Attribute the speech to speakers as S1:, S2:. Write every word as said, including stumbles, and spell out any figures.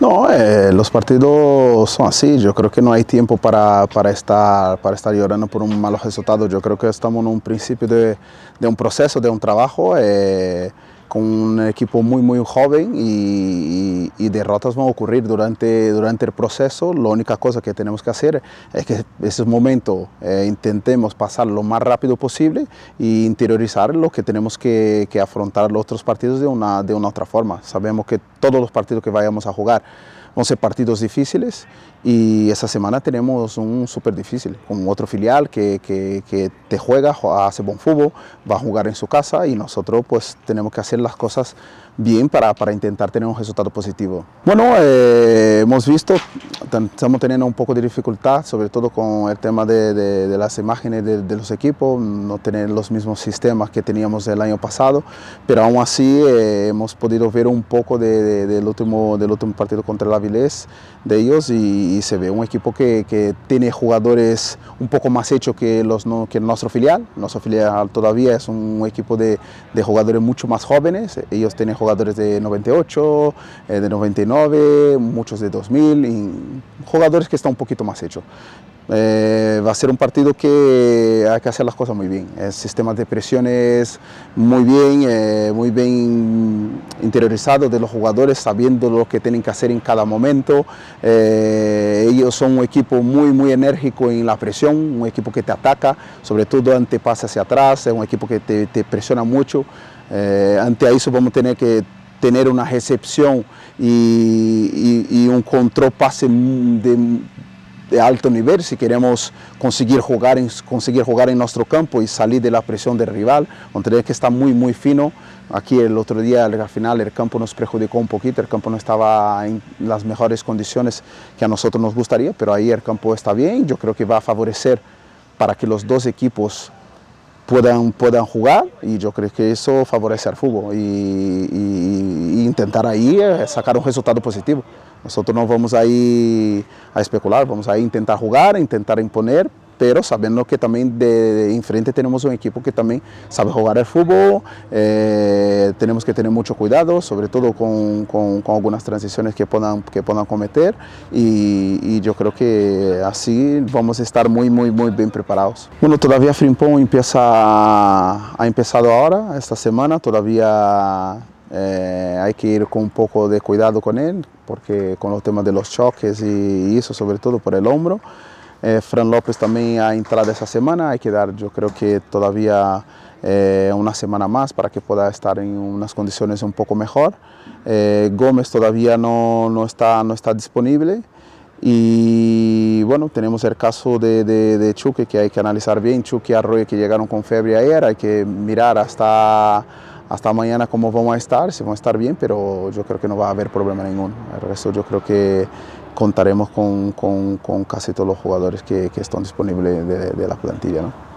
S1: No, eh, los partidos son así. Yo creo que no hay tiempo para, para, estar, para estar llorando por un mal resultado. Yo creo que estamos en un principio de, de un proceso, de un trabajo, eh, con un equipo muy, muy joven y, y, y derrotas van a ocurrir durante, durante el proceso. La única cosa que tenemos que hacer es que ese momento eh, intentemos pasar lo más rápido posible e interiorizar lo que tenemos que, que afrontar los otros partidos de una, de una otra forma. Sabemos que todos los partidos que vayamos a jugar van a ser partidos difíciles y esa semana tenemos un súper difícil con otro filial que, que, que te juega, hace buen fútbol, va a jugar en su casa y nosotros pues tenemos que hacer las cosas bien para, para intentar tener un resultado positivo. Bueno, eh, hemos visto, estamos teniendo un poco de dificultad, sobre todo con el tema de, de, de las imágenes de, de los equipos, no tener los mismos sistemas que teníamos el año pasado, pero aún así eh, hemos podido ver un poco de, de, del, último, del último partido contra el Avilés de ellos y, y se ve un equipo que, que tiene jugadores un poco más hechos que, los, no, que nuestro filial. Nuestro filial todavía es un equipo de, de jugadores mucho más jóvenes, ellos tienen jugadores de noventa y ocho, eh, de noventa y nueve, muchos de dos mil, y jugadores que están un poquito más hechos. Eh, va a ser un partido que hay que hacer las cosas muy bien. El sistema de presiones muy bien, eh, muy bien interiorizado de los jugadores, sabiendo lo que tienen que hacer en cada momento. Eh, ellos son un equipo muy, muy enérgico en la presión, un equipo que te ataca, sobre todo ante pase hacia atrás, es un equipo que te, te presiona mucho. Eh, ante eso vamos a tener que tener una recepción y, y, y un control pase de, de alto nivel si queremos conseguir jugar, en, conseguir jugar en nuestro campo y salir de la presión del rival. Vamos a tener que estar muy, muy fino. Aquí el otro día, al final, el campo nos perjudicó un poquito, el campo no estaba en las mejores condiciones que a nosotros nos gustaría, pero ahí el campo está bien. Yo creo que va a favorecer para que los dos equipos Puedan, puedan jugar y yo creo que eso favorece al fútbol y, y, y intentar ahí sacar un resultado positivo. Nosotros no vamos ahí a especular, vamos a intentar jugar, intentar imponer, pero sabiendo que también de, de enfrente tenemos un equipo que también sabe jugar el fútbol, eh, tenemos que tener mucho cuidado, sobre todo con, con, con algunas transiciones que puedan, que puedan cometer y, y yo creo que así vamos a estar muy, muy, muy bien preparados. Bueno, todavía Frimpong empieza, ha empezado ahora, esta semana, todavía eh, hay que ir con un poco de cuidado con él, porque con los temas de los choques y eso, sobre todo por el hombro. Eh, Fran López también ha entrado esa semana, hay que dar yo creo que todavía eh, una semana más para que pueda estar en unas condiciones un poco mejor. Eh, Gómez todavía no, no, está, no está disponible y bueno, tenemos el caso de, de, de Chucky que hay que analizar bien, Chucky y Arroyo que llegaron con fiebre ayer, hay que mirar hasta, hasta mañana cómo vamos a estar, si vamos a estar bien, pero yo creo que no va a haber problema ninguno. El resto yo creo que contaremos con, con, con casi todos los jugadores que, que están disponibles de, de la plantilla, ¿no?